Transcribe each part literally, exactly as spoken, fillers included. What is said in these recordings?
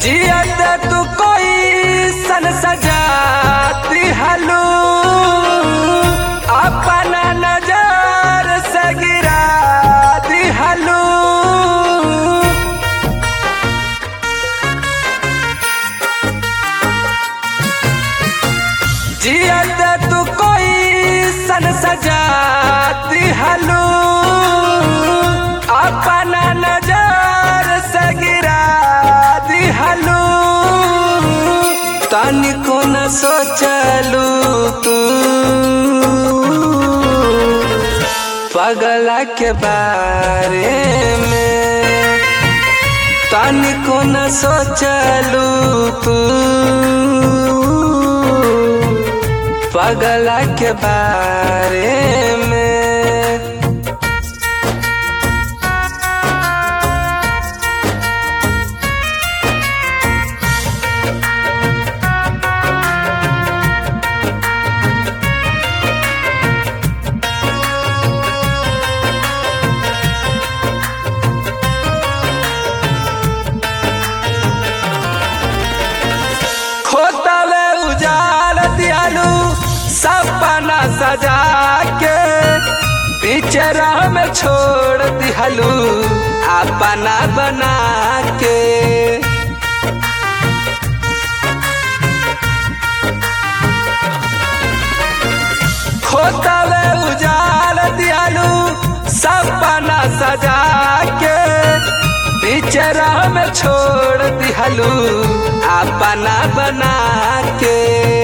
जियत तू कोई सन सजाती हलू अपना नजर से गिरा दी हलू। जियत तू कोई सन सजाती हलू अपना नजर से गिरा दी हलू। तनिको न सोचलू तू पगला के बारे में, तनिको न सोचलू तू पगला के बारे में। खोतवे उजाल दियालू सपना सजा के, पीछे राह में छोड़ दिहलू अपना बना के। खोतवे उजाल दियालू सपना सजा के, पीछे राह में छोड़ दिहलू अपना बना के।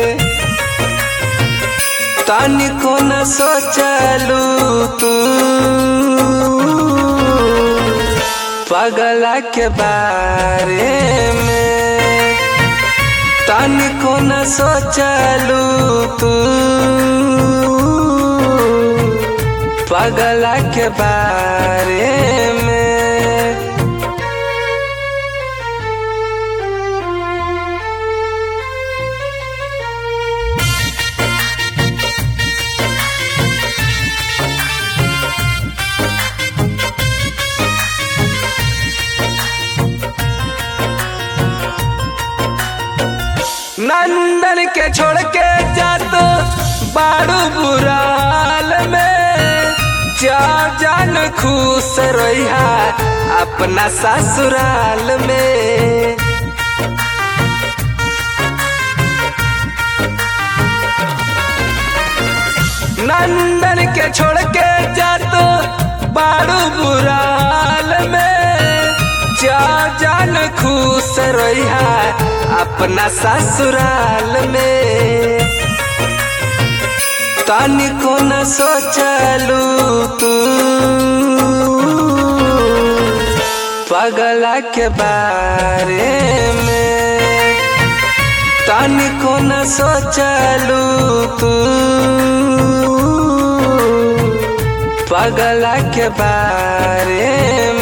तनिको न सोचलू तू पगला के बारे में, तनिको न सोचलू तू पगला के बारे में। नंदन के छोड़ के जात बारू बुराल में, जा जान खुश रहिया अपना ससुराल में। नंदन के छोड़ के जात बारू बुराल में, जा जान खुश रहिया अपना ससुराल में। तनिको न सोचलू तू पगला के बारे में, तनिको न सोचलू तू पगला के बारे में।